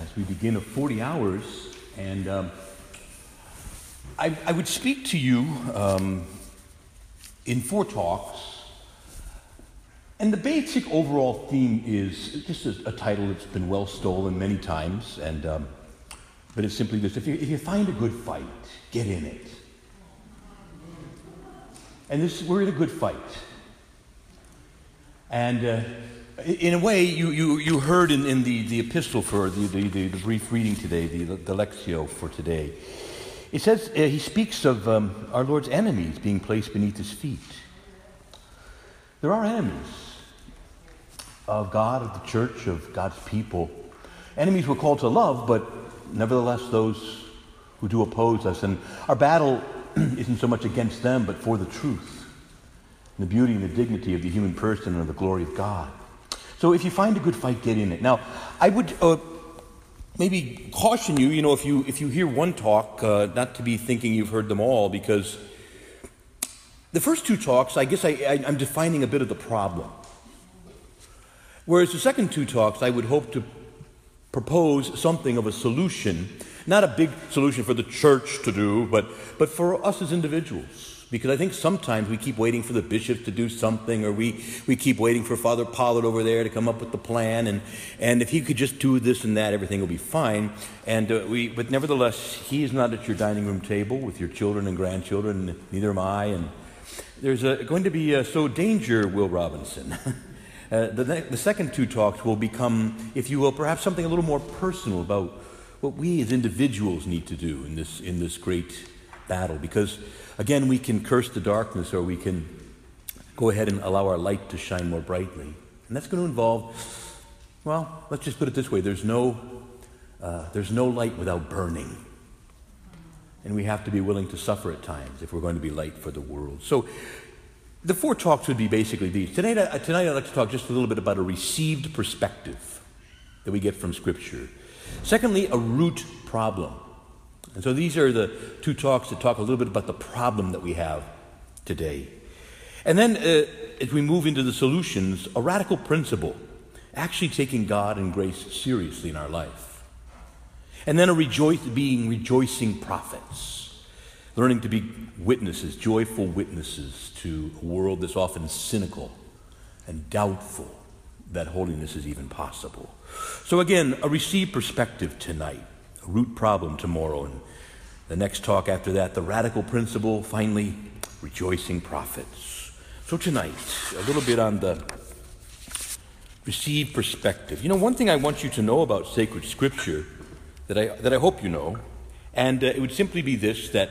as we begin a 40 hours, and I would speak to you in 4 talks, and the basic overall theme is just a title that's been well stolen many times, and but it's simply this: if you find a good fight, get in it. And we're in a good fight, and in a way, you heard in the epistle for the brief reading today, the Lectio for today. It says, he speaks of our Lord's enemies being placed beneath his feet. There are enemies of God, of the church, of God's people. Enemies we're called to love, but nevertheless those who do oppose us. And our battle isn't so much against them, but for the truth, and the beauty and the dignity of the human person and the glory of God. So if you find a good fight, get in it. Now, I would maybe caution you, if you hear one talk, not to be thinking you've heard them all, because the first 2 talks, I guess I'm defining a bit of the problem. Whereas the second 2 talks, I would hope to propose something of a solution, not a big solution for the church to do, but for us as individuals. Because I think sometimes we keep waiting for the bishop to do something, or we keep waiting for Father Pollard over there to come up with the plan, and if he could just do this and that, everything will be fine. But nevertheless, he is not at your dining room table with your children and grandchildren, and neither am I. And there's going to be danger, Will Robinson. The second 2 talks will become, if you will, perhaps something a little more personal about what we as individuals need to do in this great battle, because again, we can curse the darkness, or we can go ahead and allow our light to shine more brightly. And that's going to involve, well, let's just put it this way: there's no light without burning, and we have to be willing to suffer at times if we're going to be light for the world. So the 4 talks would be basically these. Tonight I'd like to talk just a little bit about a received perspective that we get from Scripture. Secondly, a root problem. And so these are the 2 talks that talk a little bit about the problem that we have today. And then as we move into the solutions, a radical principle, actually taking God and grace seriously in our life. And then being rejoicing prophets, learning to be witnesses, joyful witnesses to a world that's often cynical and doubtful that holiness is even possible. So again, a received perspective tonight. A root problem tomorrow, and the next talk after that, the radical principle, finally, rejoicing prophets. So tonight, a little bit on the received perspective. One thing I want you to know about sacred Scripture that I hope you know, and it would simply be this, that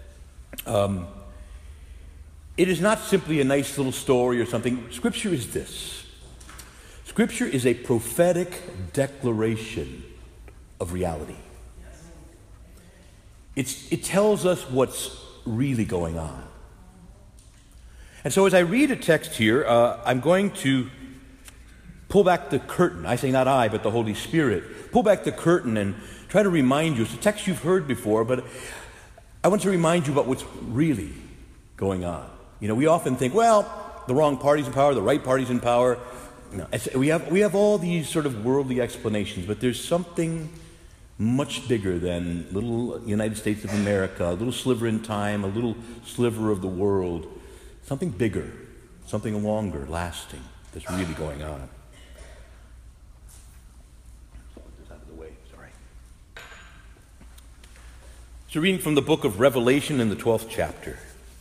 it is not simply a nice little story or something. Scripture is this. Scripture is a prophetic declaration of reality. It tells us what's really going on. And so as I read a text here, I'm going to pull back the curtain. I say not I, but the Holy Spirit. Pull back the curtain and try to remind you. It's a text you've heard before, but I want to remind you about what's really going on. We often think, well, the wrong party's in power, the right party's in power. We have all these sort of worldly explanations, but there's something much bigger than little United States of America, a little sliver in time, a little sliver of the world. Something bigger, something longer, lasting, that's really going on. Put this out of the way, sorry. So reading from the book of Revelation in the 12th chapter.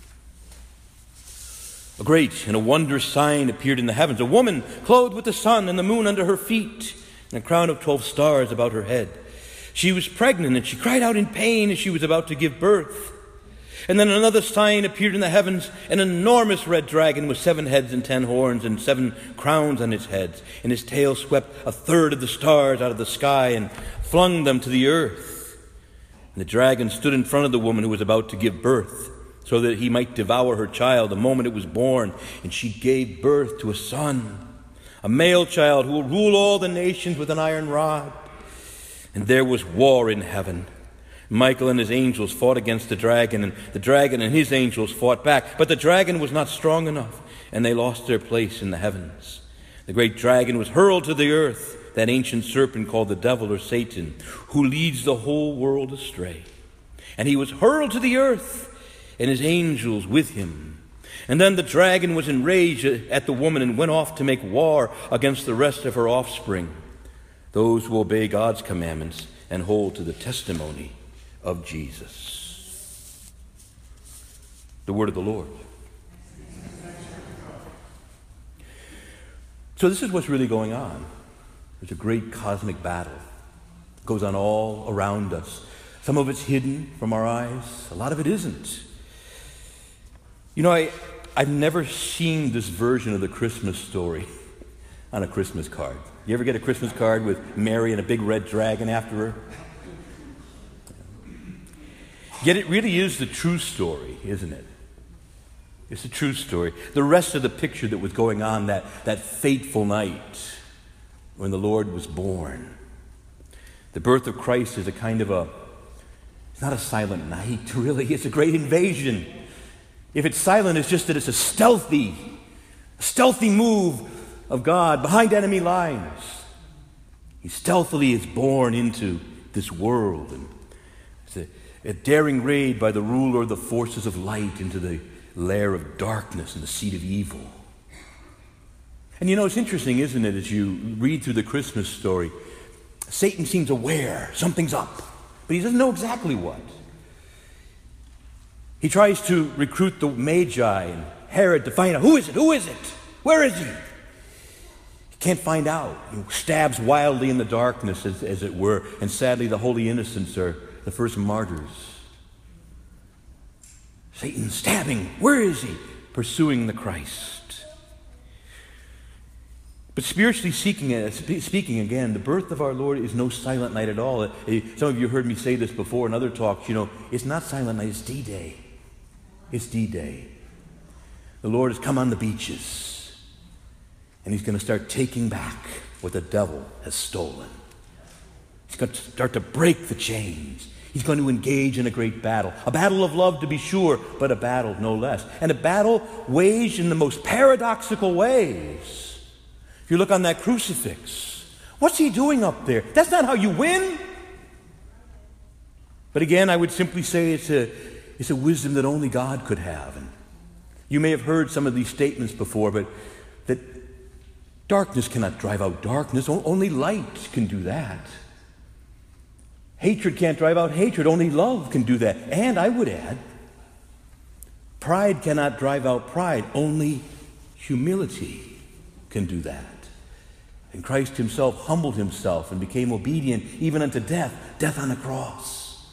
A great and a wondrous sign appeared in the heavens. A woman clothed with the sun and the moon under her feet, and a crown of 12 stars about her head. She was pregnant, and she cried out in pain as she was about to give birth. And then another sign appeared in the heavens, an enormous red dragon with 7 heads and 10 horns and 7 crowns on its heads. And his tail swept a third of the stars out of the sky and flung them to the earth. And the dragon stood in front of the woman who was about to give birth, so that he might devour her child the moment it was born. And she gave birth to a son, a male child who will rule all the nations with an iron rod. And there was war in heaven. Michael and his angels fought against the dragon, and the dragon and his angels fought back. But the dragon was not strong enough, and they lost their place in the heavens. The great dragon was hurled to the earth, that ancient serpent called the devil or Satan, who leads the whole world astray. And he was hurled to the earth, and his angels with him. And then the dragon was enraged at the woman and went off to make war against the rest of her offspring, those who obey God's commandments and hold to the testimony of Jesus. The word of the Lord. So this is what's really going on. There's a great cosmic battle. It goes on all around us. Some of it's hidden from our eyes. A lot of it isn't. You know, I've never seen this version of the Christmas story on a Christmas card. You ever get a Christmas card with Mary and a big red dragon after her? Yet it really is the true story, isn't it? It's a true story. The rest of the picture that was going on that fateful night when the Lord was born. The birth of Christ is a kind of it's not a silent night, really. It's a great invasion. If it's silent, it's just that it's a stealthy move of God behind enemy lines. He stealthily is born into this world. And it's a daring raid by the ruler of the forces of light into the lair of darkness and the seat of evil. And you know, it's interesting, isn't it, as you read through the Christmas story, Satan seems aware something's up, but he doesn't know exactly what. He tries to recruit the Magi and Herod to find out, who is it? Where is he? He can't find out. He stabs wildly in the darkness, as it were, and sadly the holy innocents are the first martyrs. Satan's stabbing. Where is he? Pursuing the Christ. But spiritually speaking again, the birth of our Lord is no silent night at all. Some of you heard me say this before in other talks. You know, it's not silent night, it's D-Day. It's D-Day. The Lord has come on the beaches, and he's going to start taking back what the devil has stolen. He's going to start to break the chains. He's going to engage in a great battle. A battle of love, to be sure, but a battle no less. And a battle waged in the most paradoxical ways. If you look on that crucifix, what's he doing up there? That's not how you win. But again, I would simply say it's a wisdom that only God could have. And you may have heard some of these statements before, but that darkness cannot drive out darkness. Only light can do that. Hatred can't drive out hatred. Only love can do that. And I would add, pride cannot drive out pride. Only humility can do that. And Christ himself humbled himself and became obedient even unto death on the cross.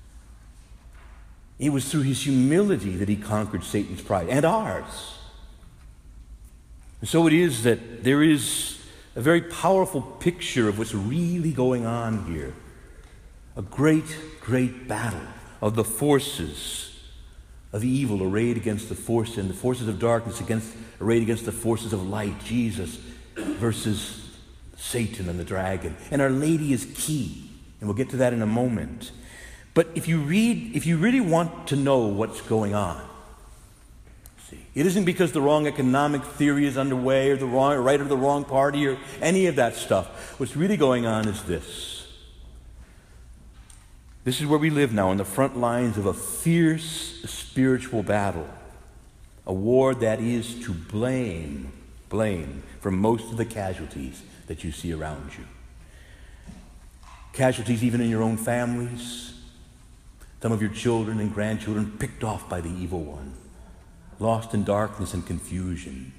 It was through his humility that he conquered Satan's pride, and ours. And so it is that there is a very powerful picture of what's really going on here. A great, great battle of the forces of evil arrayed against the forces of darkness arrayed against the forces of light. Jesus versus Satan and the dragon. And Our Lady is key, and we'll get to that in a moment. But if you really want to know what's going on, see, it isn't because the wrong economic theory is underway or the right or the wrong party or any of that stuff. What's really going on is this. This is where we live now, on the front lines of a fierce spiritual battle. A war that is to blame for most of the casualties that you see around you. Casualties even in your own families. Some of your children and grandchildren picked off by the evil one. Lost in darkness and confusion.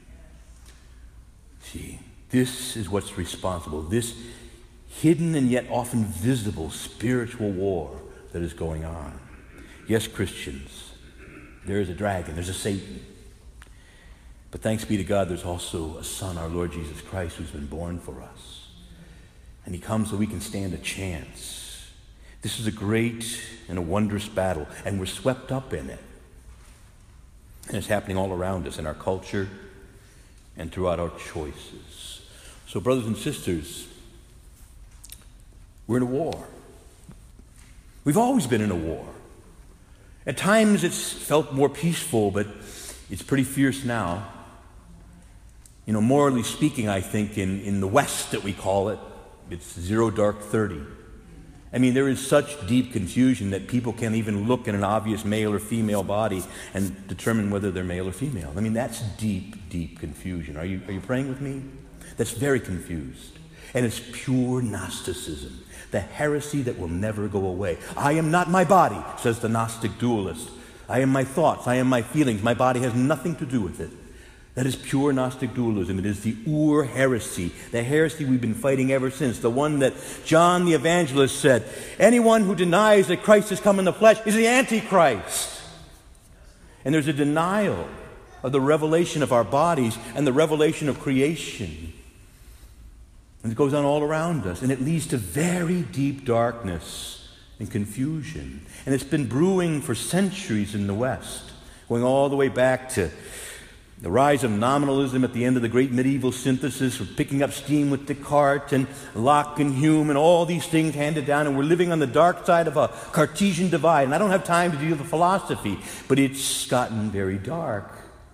See, this is what's responsible. This hidden and yet often visible spiritual war that is going on. Yes, Christians, there is a dragon, there's a Satan. But thanks be to God, there's also a Son, our Lord Jesus Christ, who's been born for us. And he comes so we can stand a chance. This is a great and a wondrous battle, and we're swept up in it. And it's happening all around us in our culture and throughout our choices. So, brothers and sisters, we're in a war. We've always been in a war. At times it's felt more peaceful, but it's pretty fierce now. You know, morally speaking, I think, in the West that we call it, It's 0 dark 30. I mean, there is such deep confusion that people can't even look at an obvious male or female body and determine whether they're male or female. I mean, that's deep, deep confusion. Are you praying with me? That's very confused. And it's pure Gnosticism, the heresy that will never go away. I am not my body, says the Gnostic dualist. I am my thoughts, I am my feelings. My body has nothing to do with it. That is pure Gnostic dualism. It is the Ur heresy, the heresy we've been fighting ever since, the one that John the Evangelist said, anyone who denies that Christ has come in the flesh is the Antichrist. And there's a denial of the revelation of our bodies and the revelation of creation. And it goes on all around us, and it leads to very deep darkness and confusion. And it's been brewing for centuries in the West, going all the way back to the rise of nominalism at the end of the great medieval synthesis, picking up steam with Descartes and Locke and Hume and all these things handed down, and we're living on the dark side of a Cartesian divide. And I don't have time to deal with philosophy, but it's gotten very dark.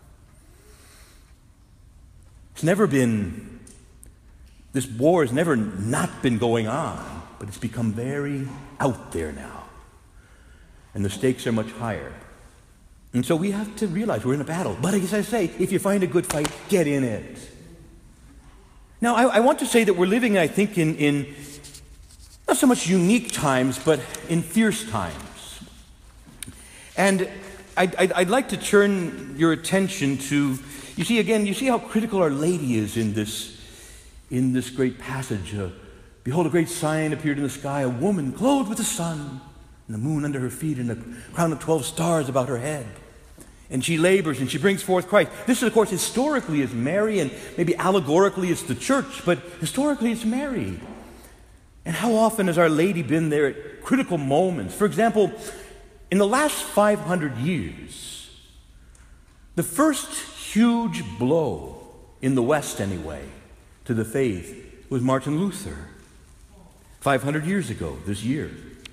This war has never not been going on, but it's become very out there now. And the stakes are much higher. And so we have to realize we're in a battle. But as I say, if you find a good fight, get in it. Now, I want to say that we're living, I think, in not so much unique times, but in fierce times. And I'd like to turn your attention to, you see how critical Our Lady is in this great passage. Behold, a great sign appeared in the sky, a woman clothed with the sun, and the moon under her feet, and a crown of 12 stars about her head. And she labors, and she brings forth Christ. This, of course, historically is Mary, and maybe allegorically it's the church, but historically it's Mary. And how often has Our Lady been there at critical moments? For example, in the last 500 years, the first huge blow, in the West anyway, to the faith was Martin Luther, 500 years ago this year.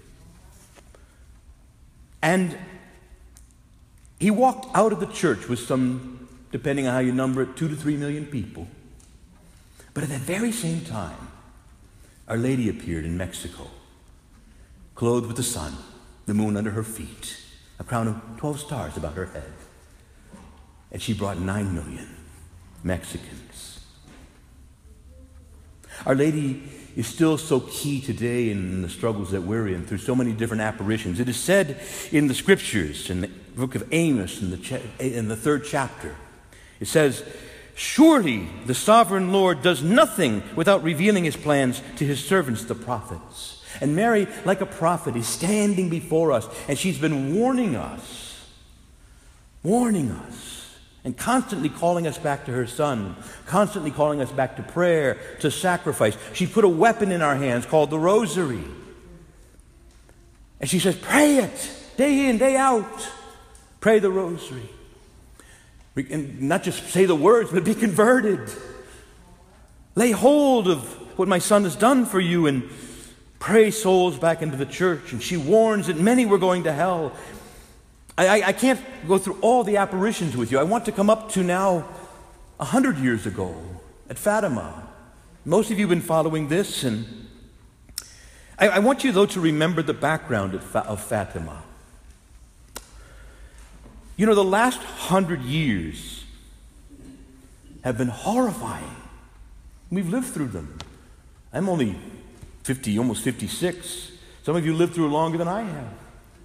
And he walked out of the church with some, depending on how you number it, 2 to 3 million people. But at that very same time, Our Lady appeared in Mexico, clothed with the sun, the moon under her feet, a crown of 12 stars about her head. And she brought 9 million Mexicans. Our Lady is still so key today in the struggles that we're in through so many different apparitions. It is said in the scriptures, in the book of Amos, in the 3rd chapter, it says, surely the sovereign Lord does nothing without revealing his plans to his servants, the prophets. And Mary, like a prophet, is standing before us, and she's been warning us, and constantly calling us back to her Son, constantly calling us back to prayer, to sacrifice. She put a weapon in our hands called the rosary. And she says, pray it, day in, day out. Pray the rosary. And not just say the words, but be converted. Lay hold of what my Son has done for you and pray souls back into the church. And she warns that many were going to hell. I can't go through all the apparitions with you. I want to come up to now 100 years ago at Fatima. Most of you have been following this, and I want you, though, to remember the background of Fatima. You know, the last 100 years have been horrifying. We've lived through them. I'm only 50, almost 56. Some of you lived through longer than I have.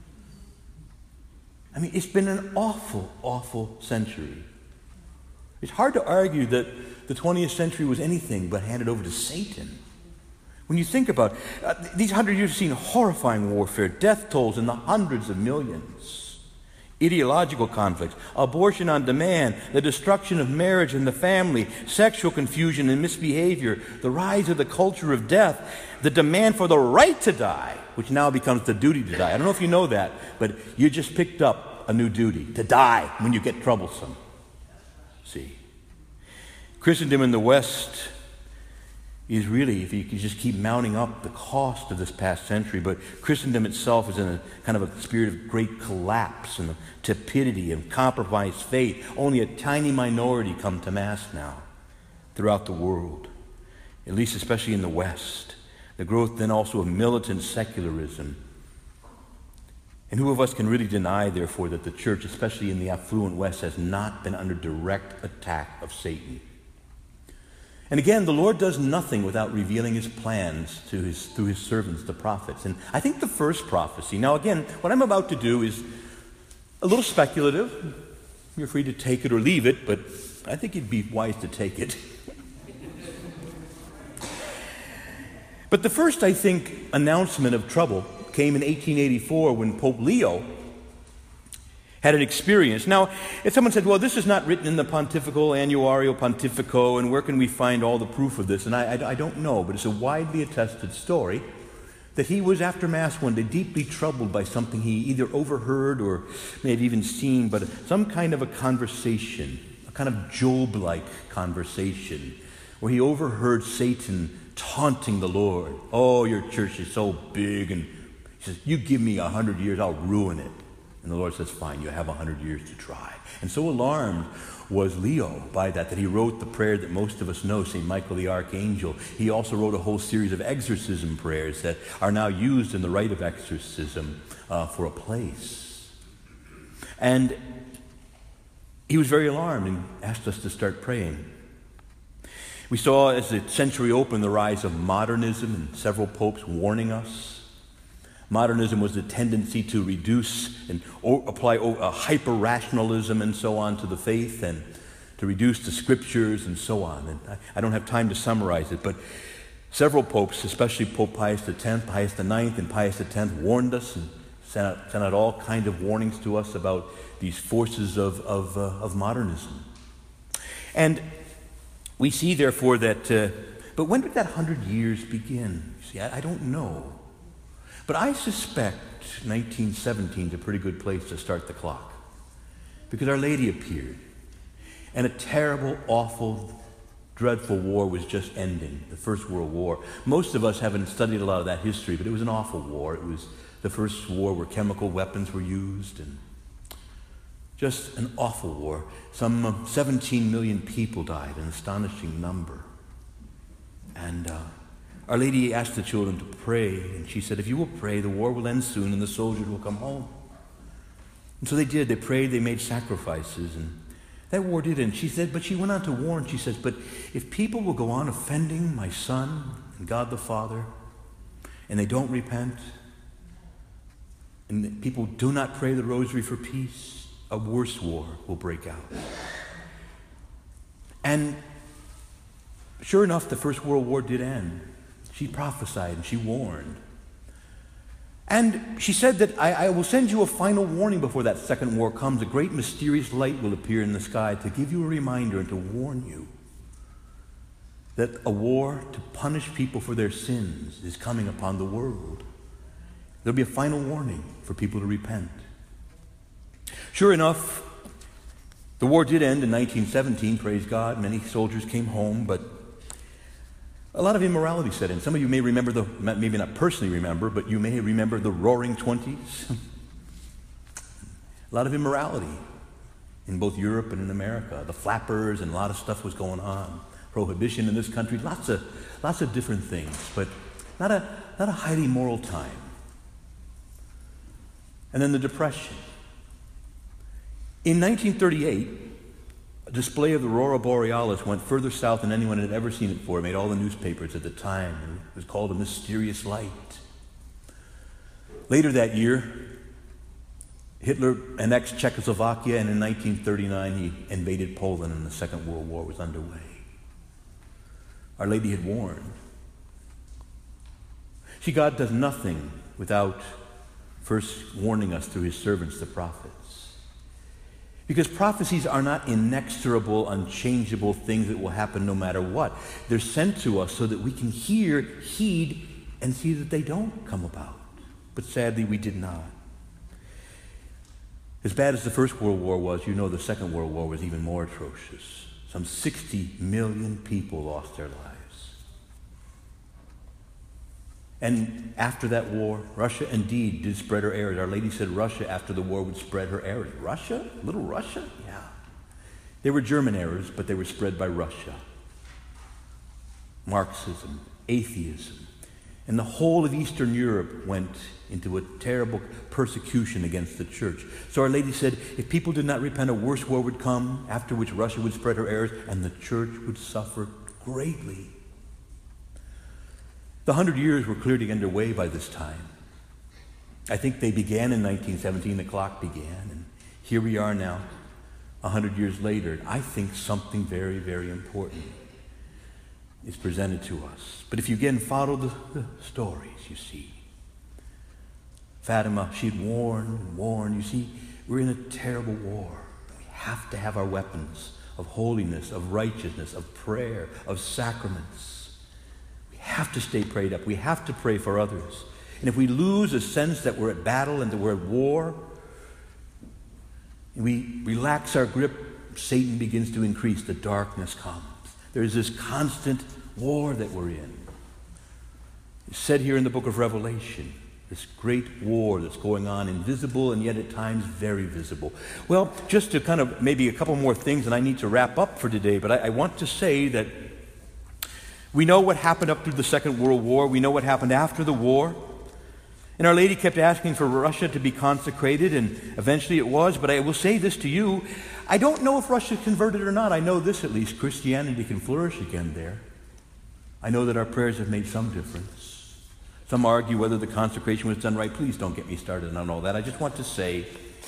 I mean, it's been an awful, awful century. It's hard to argue that the 20th century was anything but handed over to Satan. When you think about these 100 years have seen horrifying warfare, death tolls in the hundreds of millions, ideological conflicts, abortion on demand, the destruction of marriage and the family, sexual confusion and misbehavior, the rise of the culture of death, the demand for the right to die, which now becomes the duty to die. I don't know if you know that, but you just picked up a new duty, to die when you get troublesome. See, Christendom in the West is really, if you can just keep mounting up the cost of this past century, but Christendom itself is in a kind of a spirit of great collapse and tepidity and compromised faith. Only a tiny minority come to Mass now throughout the world, at least especially in the West. the growth then also of militant secularism. And who of us can really deny, therefore, that the church, especially in the affluent West, has not been under direct attack of Satan? And again, the Lord does nothing without revealing his plans through his servants, the prophets. And I think the first prophecy, now again, what I'm about to do is a little speculative. You're free to take it or leave it, but I think it'd be wise to take it. But the first, I think, announcement of trouble came in 1884 when Pope Leo had an experience. Now, if someone said, well, this is not written in the Pontifical Annuario Pontifico, and where can we find all the proof of this? And I don't know, but it's a widely attested story that he was, after Mass one day, deeply troubled by something he either overheard or may have even seen, but some kind of a conversation, a kind of Job-like conversation, where he overheard Satan taunting the Lord. Oh, your church is so big, and he says, you give me 100 years, I'll ruin it. And the Lord says, fine, you have 100 years to try. And so alarmed was Leo by that he wrote the prayer that most of us know, St. Michael the Archangel. He also wrote a whole series of exorcism prayers that are now used in the rite of exorcism for a place. And he was very alarmed and asked us to start praying. We saw as the century opened the rise of modernism and several popes warning us. Modernism was the tendency to reduce and apply a hyper-rationalism and so on to the faith, and to reduce the scriptures and so on. And I don't have time to summarize it, but several popes, especially Pope Pius X, Pius IX, and Pius X, warned us and sent out all kinds of warnings to us about these forces of modernism. And we see, therefore, that, but when did that 100 years begin? See, I don't know. But I suspect 1917 is a pretty good place to start the clock, because Our Lady appeared, and a terrible, awful, dreadful war was just ending, the First World War. Most of us haven't studied a lot of that history, but it was an awful war. It was the first war where chemical weapons were used, and just an awful war. Some 17 million people died, an astonishing number. And Our Lady asked the children to pray, and she said, if you will pray, the war will end soon and the soldiers will come home. And so they did. They prayed, they made sacrifices, and that war did end. She said, but she went on to warn, she says, but if people will go on offending my Son and God the Father, and they don't repent, and people do not pray the rosary for peace, a worse war will break out. And sure enough, the First World War did end. She prophesied and she warned. And she said that I will send you a final warning before that second war comes. A great mysterious light will appear in the sky to give you a reminder and to warn you that a war to punish people for their sins is coming upon the world. There'll be a final warning for people to repent. Sure enough, the war did end in 1917, praise God. Many soldiers came home, but a lot of immorality set in. Some of you may remember maybe not personally remember, but you may remember the Roaring Twenties. A lot of immorality in both Europe and in America. The flappers, and a lot of stuff was going on. Prohibition in this country, lots of different things, but not a highly moral time. And then the Depression. In 1938, a display of the Aurora Borealis went further south than anyone had ever seen it before. It made all the newspapers at the time. It was called a mysterious light. Later that year, Hitler annexed Czechoslovakia, and in 1939 he invaded Poland, and the Second World War was underway. Our Lady had warned. See, God does nothing without first warning us through his servants, the prophets. Because prophecies are not inexorable, unchangeable things that will happen no matter what. They're sent to us so that we can hear, heed, and see that they don't come about. But sadly, we did not. As bad as the First World War was, you know the Second World War was even more atrocious. Some 60 million people lost their lives. And after that war, Russia indeed did spread her errors. Our Lady said Russia after the war would spread her errors. Russia? Little Russia? Yeah. They were German errors, but they were spread by Russia. Marxism, atheism. And the whole of Eastern Europe went into a terrible persecution against the church. So Our Lady said, if people did not repent, a worse war would come, after which Russia would spread her errors, and the church would suffer greatly. The 100 years were clearly underway by this time. I think they began in 1917, the clock began, and here we are now, 100 years later. And I think something very, very important is presented to us. But if you again follow the stories, you see, Fatima, she'd warned and warned. You see, we're in a terrible war. We have to have our weapons of holiness, of righteousness, of prayer, of sacraments. We have to stay prayed up. We have to pray for others. And if we lose a sense that we're at battle and that we're at war, and we relax our grip, Satan begins to increase. The darkness comes. There's this constant war that we're in. It's said here in the book of Revelation, this great war that's going on, invisible and yet at times very visible. Well, just to kind of maybe a couple more things, and I need to wrap up for today, but I want to say that we know what happened up through the Second World War. We know what happened after the war. And Our Lady kept asking for Russia to be consecrated, and eventually it was. But I will say this to you, I don't know if Russia converted or not. I know this at least, Christianity can flourish again there. I know that our prayers have made some difference. Some argue whether the consecration was done right. Please don't get me started on all that. I just want to say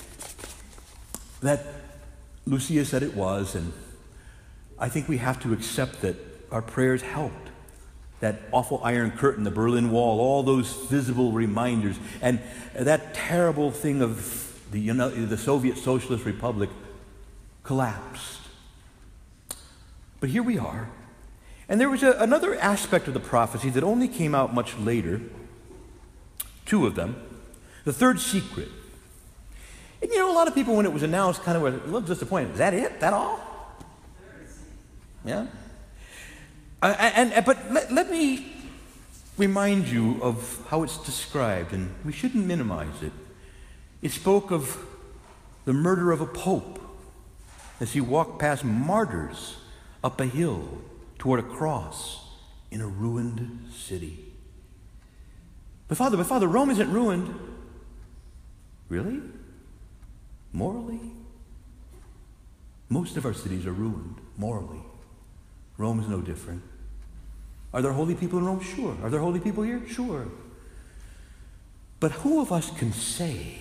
that Lucia said it was, and I think we have to accept that our prayers helped. That awful Iron Curtain, the Berlin Wall, all those visible reminders, and that terrible thing of the Soviet Socialist Republic collapsed. But here we are. And there was another aspect of the prophecy that only came out much later, two of them. The third secret. And a lot of people, when it was announced, kind of were a little disappointed. Is that it? That all? Yeah? But let me remind you of how it's described, and we shouldn't minimize it. It spoke of the murder of a pope as he walked past martyrs up a hill toward a cross in a ruined city. But Father, Rome isn't ruined. Really? Morally? Most of our cities are ruined morally. Rome is no different. Are there holy people in Rome? Sure. Are there holy people here? Sure. But who of us can say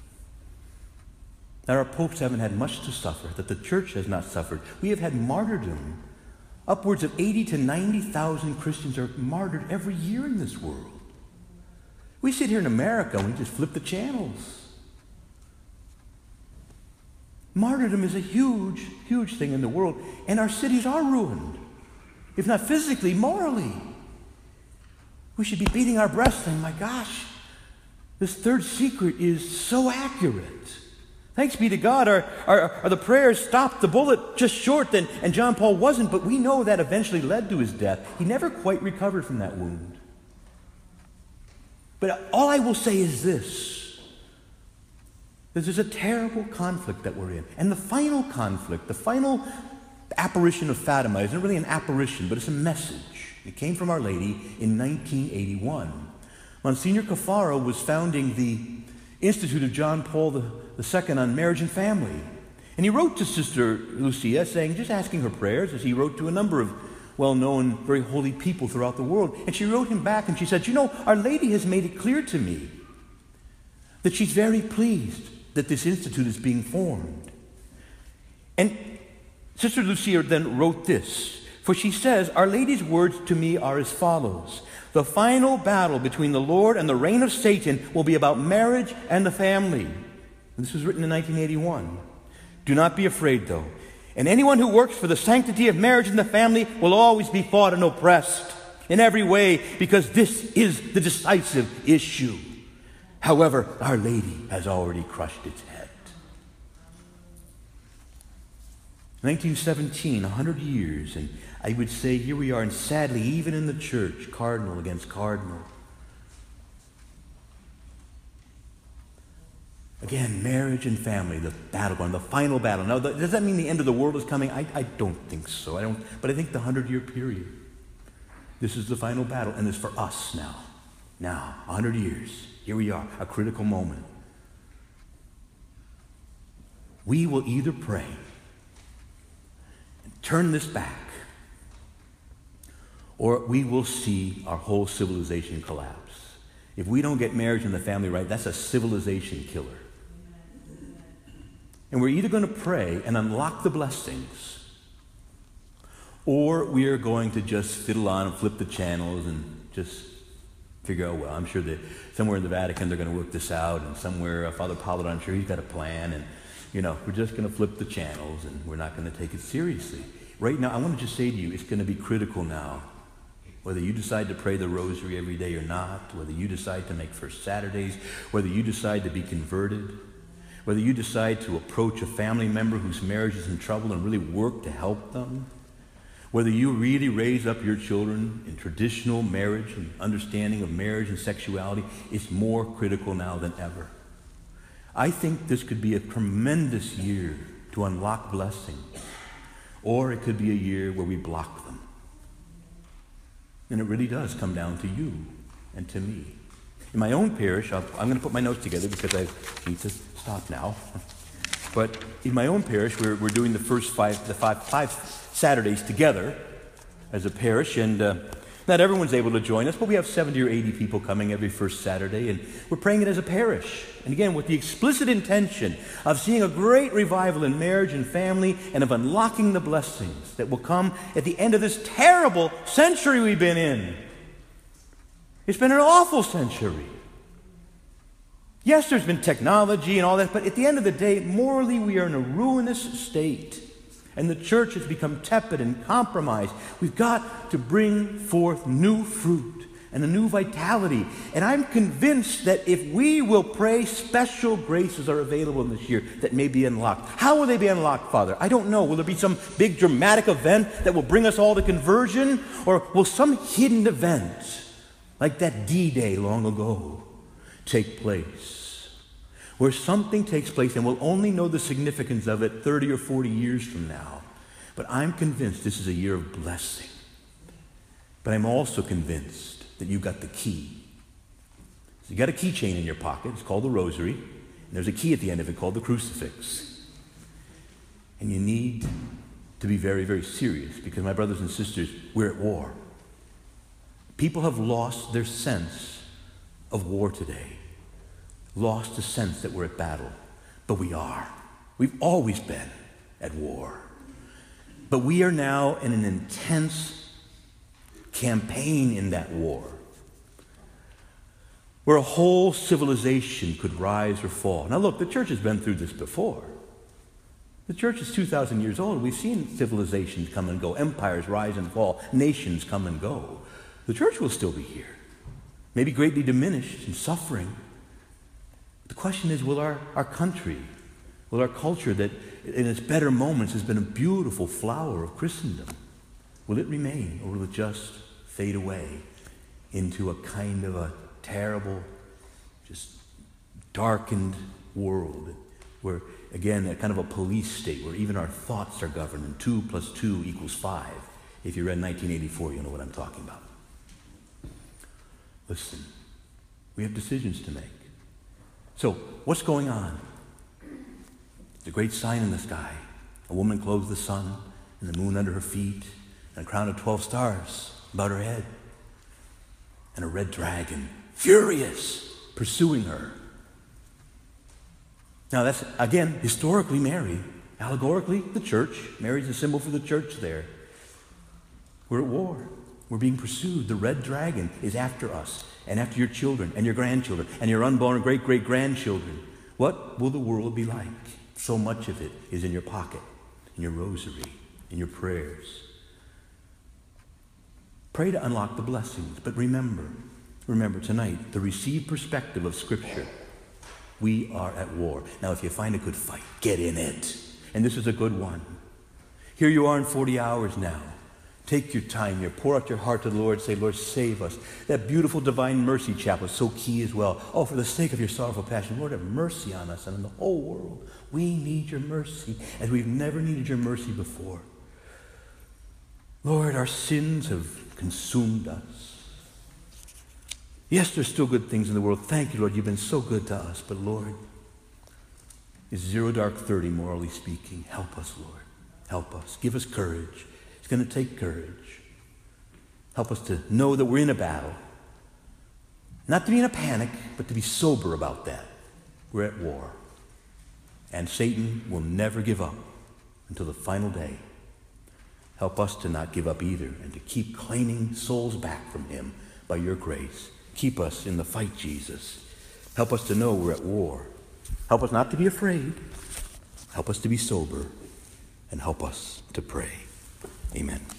that our popes haven't had much to suffer, that the church has not suffered? We have had martyrdom. Upwards of 80 to 90,000 Christians are martyred every year in this world. We sit here in America and we just flip the channels. Martyrdom is a huge, huge thing in the world, and our cities are ruined. If not physically, morally. We should be beating our breasts saying, my gosh, this third secret is so accurate. Thanks be to God, our the prayers stopped the bullet just short, and John Paul wasn't, but we know that eventually led to his death. He never quite recovered from that wound. But all I will say is this. There's a terrible conflict that we're in. And the final conflict, the final apparition of Fatima isn't really an apparition, but it's a message. It came from Our Lady in 1981. Monsignor Cafaro was founding the Institute of John Paul II on Marriage and Family. And he wrote to Sister Lucia saying, just asking her prayers, as he wrote to a number of well-known, very holy people throughout the world. And she wrote him back and she said, Our Lady has made it clear to me that she's very pleased that this institute is being formed. And Sister Lucia then wrote this, for she says, Our Lady's words to me are as follows. The final battle between the Lord and the reign of Satan will be about marriage and the family. And this was written in 1981. Do not be afraid, though. And anyone who works for the sanctity of marriage and the family will always be fought and oppressed in every way, because this is the decisive issue. However, Our Lady has already crushed its head. 1917, 100 years, and I would say here we are, and sadly, even in the church, cardinal against cardinal. Again, marriage and family, the battleground, the final battle. Now, does that mean the end of the world is coming? I don't think so. But I think the 100-year period, this is the final battle, and it's for us now. Now, 100 years, here we are, a critical moment. We will either pray and turn this back, or we will see our whole civilization collapse. If we don't get marriage and the family right, that's a civilization killer. And we're either going to pray and unlock the blessings, or we are going to just fiddle on and flip the channels and just figure out, well, I'm sure that somewhere in the Vatican they're going to work this out, and somewhere Father Paolo, I'm sure he's got a plan, and we're just going to flip the channels and we're not going to take it seriously. Right now, I want to just say to you, it's going to be critical now. Whether you decide to pray the rosary every day or not, whether you decide to make First Saturdays, whether you decide to be converted, whether you decide to approach a family member whose marriage is in trouble and really work to help them, whether you really raise up your children in traditional marriage and understanding of marriage and sexuality, it's more critical now than ever. I think this could be a tremendous year to unlock blessings, or it could be a year where we block them. And it really does come down to you and to me. In my own parish, I'm going to put my notes together because I need to stop now. But in my own parish, we're doing the first five Saturdays together as a parish, and not everyone's able to join us, but we have 70 or 80 people coming every first Saturday, and we're praying it as a parish. And again, with the explicit intention of seeing a great revival in marriage and family, and of unlocking the blessings that will come at the end of this terrible century we've been in. It's been an awful century. Yes, there's been technology and all that, but at the end of the day, morally, we are in a ruinous state. And the church has become tepid and compromised. We've got to bring forth new fruit and a new vitality. And I'm convinced that if we will pray, special graces are available in this year that may be unlocked. How will they be unlocked, Father? I don't know. Will there be some big dramatic event that will bring us all to conversion? Or will some hidden event, like that D-Day long ago, take place? Where something takes place and we'll only know the significance of it 30 or 40 years from now. But I'm convinced this is a year of blessing. But I'm also convinced that you've got the key. So you got a keychain in your pocket. It's called the rosary. And there's a key at the end of it called the crucifix. And you need to be very, very serious because, my brothers and sisters, we're at war. People have lost their sense of war today. Lost the sense that we're at battle. But we are. We've always been at war. But we are now in an intense campaign in that war, where a whole civilization could rise or fall. Now look, the church has been through this before. The church is 2,000 years old. We've seen civilizations come and go, empires rise and fall, nations come and go. The church will still be here, maybe greatly diminished and suffering. The question is, will our country, will our culture that in its better moments has been a beautiful flower of Christendom, will it remain, or will it just fade away into a kind of a terrible, just darkened world where, again, a kind of a police state where even our thoughts are governed and 2 + 2 = 5. If you read 1984, you know what I'm talking about. Listen, we have decisions to make. So, what's going on? The great sign in the sky. A woman clothes the sun and the moon under her feet, and a crown of 12 stars about her head, and a red dragon, furious, pursuing her. Now that's, again, historically Mary. Allegorically, the church. Mary's a symbol for the church there. We're at war. We're being pursued. The red dragon is after us, and after your children, and your grandchildren, and your unborn great-great-grandchildren. What will the world be like? So much of it is in your pocket, in your rosary, in your prayers. Pray to unlock the blessings, but remember tonight, the received perspective of Scripture. We are at war. Now, if you find a good fight, get in it. And this is a good one. Here you are in 40 hours now. Take your time here. Pour out your heart to the Lord. Say, Lord, save us. That beautiful Divine Mercy Chapel is so key as well. Oh, for the sake of your sorrowful passion, Lord, have mercy on us and on the whole world. We need your mercy as we've never needed your mercy before. Lord, our sins have consumed us. Yes, there's still good things in the world. Thank you, Lord. You've been so good to us. But, Lord, it's 0 dark 30, morally speaking. Help us, Lord. Help us. Give us courage. It's going to take courage. Help us to know that we're in a battle. Not to be in a panic, but to be sober about that. We're at war. And Satan will never give up until the final day. Help us to not give up either and to keep claiming souls back from him by your grace. Keep us in the fight, Jesus. Help us to know we're at war. Help us not to be afraid. Help us to be sober. And help us to pray. Amen.